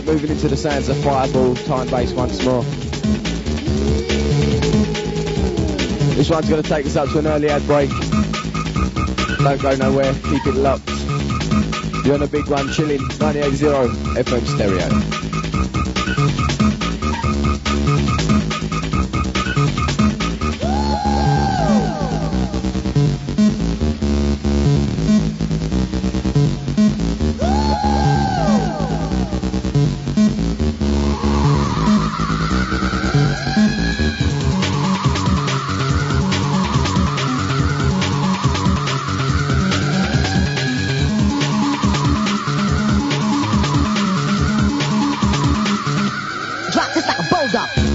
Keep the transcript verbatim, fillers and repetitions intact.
moving into the sounds of Fireball, time bass once more. This one's going to take us up to an early ad break. Don't go nowhere, keep it locked. You're on a big one, chilling, ninety-eight point zero F M stereo. Drop this like a bulldog.